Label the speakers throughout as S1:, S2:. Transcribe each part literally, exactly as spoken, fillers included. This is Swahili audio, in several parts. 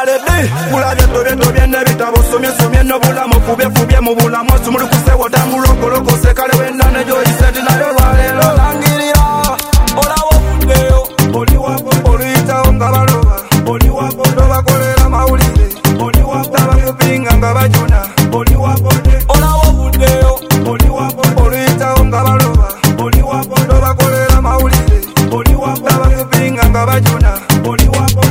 S1: Alebi, kulabye tobye tobye nebitabo somye somye no bulamu kubye kubye mu bulamu sumuli kusewo tambuloko loko sekale wenda ne joyi senti nayo lwalelo langirira olawo fundeyo oli wako oluyita ngabaloba oli wako tobakolera mawulire oli wako abakupinga ngabajuna oli wako olawo fundeyo oli wako oluyita ngabaloba oli wako tobakolera mawulire oli wako abakupinga ngabajuna oli wako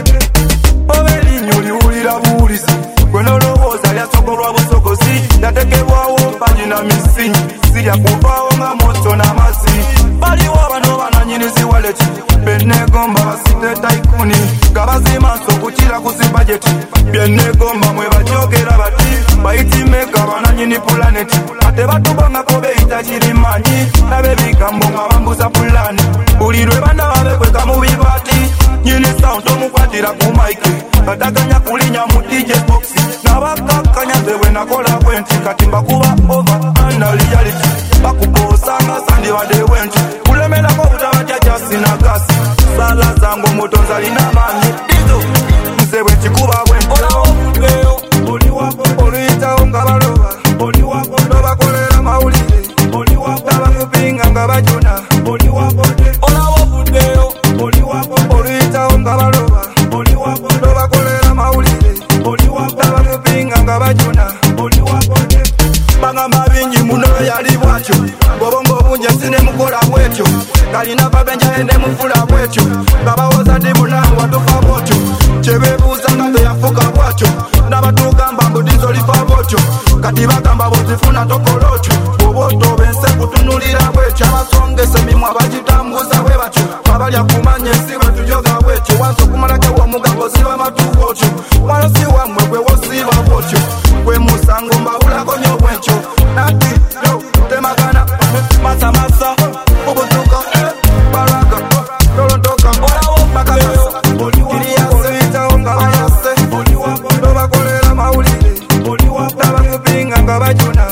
S1: natekebwawo bagina misinyi sirya kuvaawo nga moto n'amasi baliwo bano bananyinizi waleti bennegomba basite taikuni nga bazimanso okukira ku zibajeti byennegomba mwe bajogera bati bayitimeka bananyini pulaneti ate batubangako beyita kirimanyi nabebigambo nga bambuza pulani buli lwe bana babekweka mu bibati nyini sound omukwatira ku maiki bataganya kulinya mu D J box nabakakanya zewe nakola bwenti kati mbakuba over ana reality bakubosanga sandi bade bwenti kulemerako butabatya jasi na gasi sala zangu mutonza lina mani dizo mzebwe kikuba bwenti olawo fundeyo oli wako oluyitawo nga baloba oli wako tobakolera mawulire oli wako abakupinga nga bajuna oli wako olawo fundeyo oli wako oluyitawo nga baloba oli wako tobakolera mawulire oli wako abakupinga nga bajuna oli wako bagamba bingi muno yali bwatyo bobongo bunje sine mukola bwetyo kalina babenja ende mufula bwetyo babawoza dibunamu watufa bwotyo kyebebuuza nga teyafuka bwatyo nabatugamba mbudizo lifa bwotyo kati bagamba bozifuna tokolotyo oboto bense kutunulira bwetyo abasongese mimwa bagitambuza bwe batyo abalya kumanya esi batujoga bwetyo wansi okumalakewo omugabo ziba matubwotyo walosi wamwe gwe wosiba bwotyo gwe musango mbawulako nyo bwetyo nati yo temagana masa masa ubutuka baraga tolontoka olawo bakabasa kiriyase nga bayase tobakolera mawulire tabakupinga nga bajuna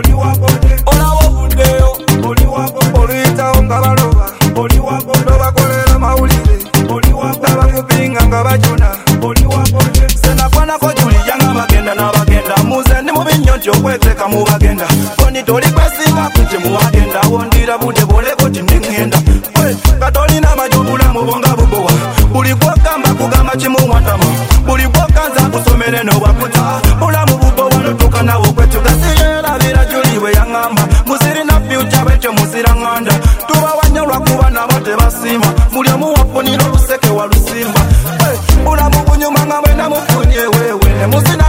S1: olawo fundeyo oluyitawo nga baloba tobakolera mawulire tabakupinga nga bajuna senakwanako juliya nga bagenda n'abagenda muze ndi mubinyo nti okweteka mu bagenda koni toli kwesinga kuje mu bagenda wondira budde boleko tindingenda katolina amajo obulamu bonga bubowa buli gwogamba kugamba kimuwatama buli gwoganza kusomere nobwakuta bulamu bubowa notuuka nawo kwetugasiyerabira juli bwe yaŋŋamba musirina fyuca bwetyo musira ŋŋanda tubawanyo lwakuba nabo tebasima buli omu wafunira oluseke walusimba bulamu bunyuma nga mwena mufunye wewe ne musina